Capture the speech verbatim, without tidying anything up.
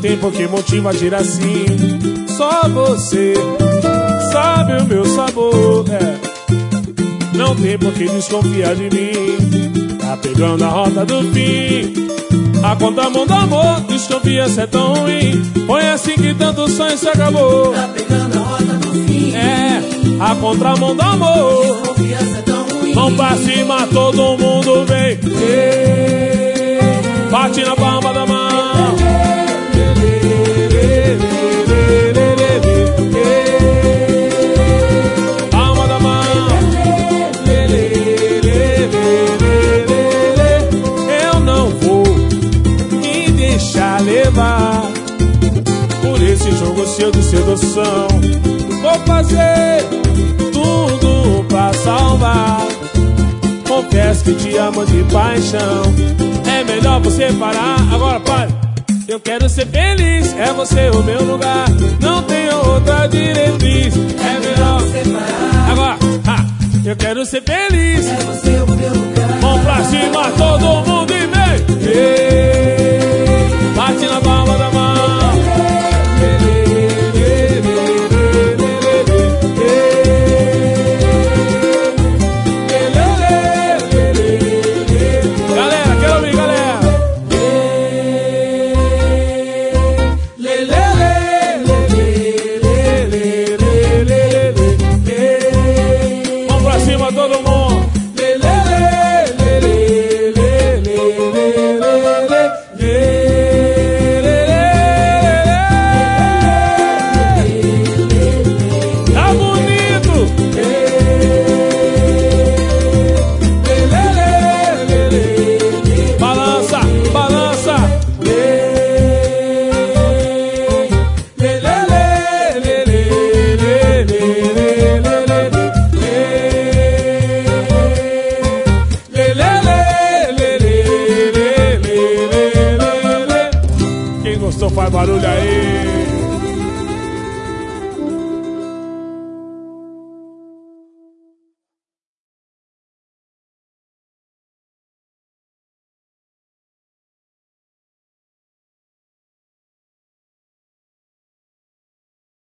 tem por que motivo agir assim. Só você sabe o meu sabor, é. Não tem por que desconfiar de mim. Tá pegando a rota do fim. A contramão do amor, desconfia se é tão ruim. Foi assim que tanto sonho se acabou. Tá pegando a rota do fim. É, a contramão do amor, desconfia se é tão ruim. vão pra cima, todo mundo vem. Ei, bate na palma da mão. Palma da mão. Eu não vou me deixar levar por esse jogo seu de sedução. Vou fazer tudo pra salvar. Confesso que te amo de paixão. É melhor você parar. Agora pare. Eu quero ser feliz, é você o meu lugar. Não tenho outra diretriz. É melhor você parar. Agora, ha, eu quero ser feliz. É você o meu lugar. Vamos pra cima, todo mundo e vem. Ei, bate na palma da mão. Galera, quero ouvir, galera. Vamos pra cima, todo mundo.